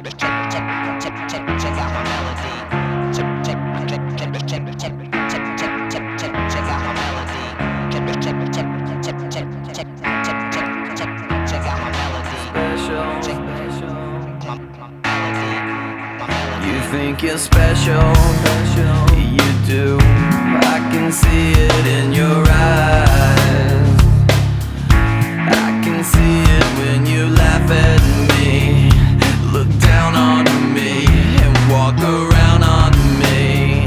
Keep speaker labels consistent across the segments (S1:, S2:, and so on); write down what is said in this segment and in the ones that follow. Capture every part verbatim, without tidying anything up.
S1: check out my melody. Check, check, check, check, check, check, check, check, check, check, check out my melody. Check, check, check, check, check, check, check, check, check, check out my melody.
S2: Special.
S1: Check my, my melody, my melody.
S2: You think you're special, you do. I can see it in your eyes. I can see it when you laugh at me, look down on me, and walk around on me.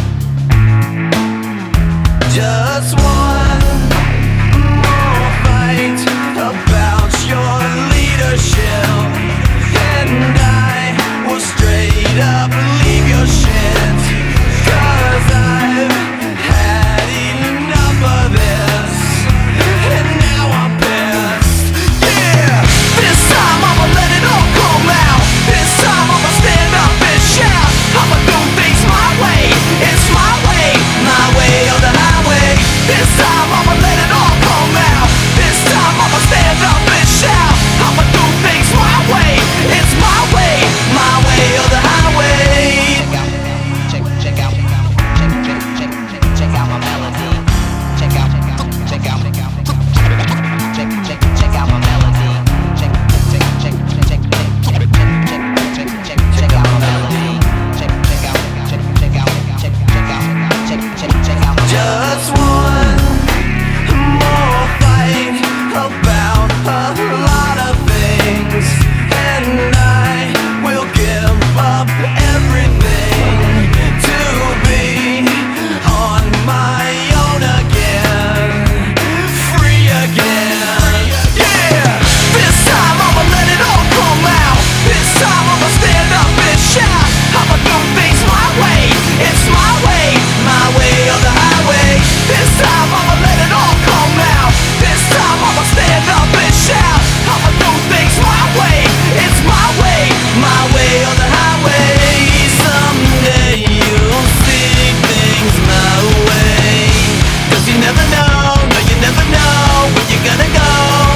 S2: Just one more fight about your leadership, and I will straight up leave your shit. Cause I've had enough of this, and now I'm pissed. Yeah, this time I'ma let it all come out. This time I'ma stand up and shout. I'ma do things my way, it's my way, my way or the highway. This time I'ma let it all come out. This time I'ma stand up and shout. I'ma do things my way, it's my way, my way or the highway.
S1: Check out, check, check out, check, check, check, check, check out my melody. Check out, check out, check out, check, check, check out my melody. Check, check, check, check, check, check, check, check, check, check out my melody. Check, check out, check, check out, check, check out, check, check, check out my melody.
S2: Just one more fight about a lot of things, and I will give up everything to be on my own again, free again. Yeah, this time I'ma let it all come out. This time I'ma stand up and shout. I'ma do things my way, it's my way, my way or the highway. This time I'ma let it all come out. This time I'ma stand up and shout. I'ma do things my way, it's my way, my way or the highway. Someday you'll see things my way. Cause you never know, no you never know where you're gonna go.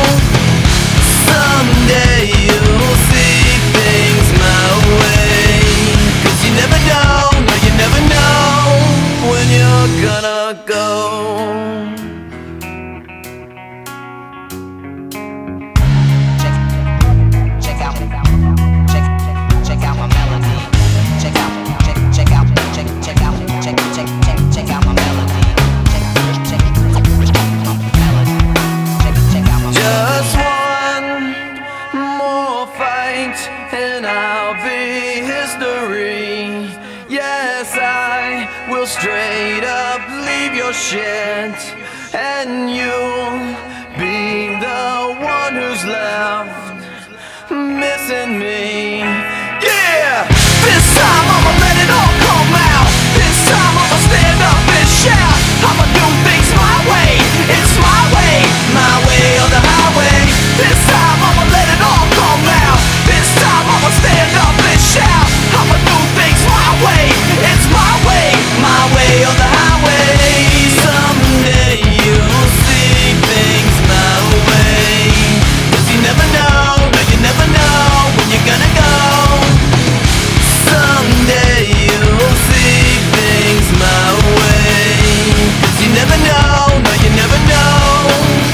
S2: Someday you'll see things my way. Cause you never know, no you never know when you're gonna go.
S1: Check out, check, check out my melody. Check out, check, check out, check, check out, check, check, check, check out my melody. Check, check, check, my melody. Check, check out my melody.
S2: Just one more fight and I'll be history. Yes, I will straight up leave your shit, and you'll be the one who's left missing me. Yeah, this time I'ma let it all come out. This time I'ma stand up and shout. I'ma do things my way, it's my way, my way or the highway. This time I'ma let it all come out. This time I'ma stand up and shout. I'ma do things my way, it's my way, my way or the highway. Someday you'll see things my way. Cause you never know, no you never know when you're gonna go. Someday you'll see things my way. Cause you never know, no you never know.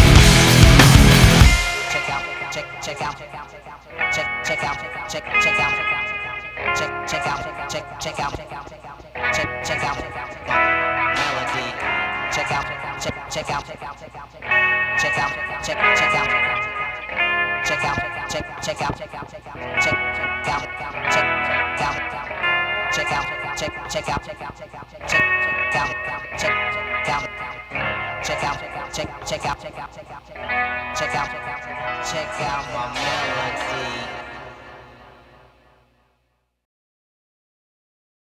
S1: Check out, check, check out, check, check out, check, check out, check, check out, check, check out, check, check out my melody. Check out, check, check out, check out, check out, check, check out, check out, check, check out, check out, check out, check, check out, check, check out, check, check out, check out, check out, check, check out, check, check out, check out, check, check out, check out, check out, check out, check out my melody.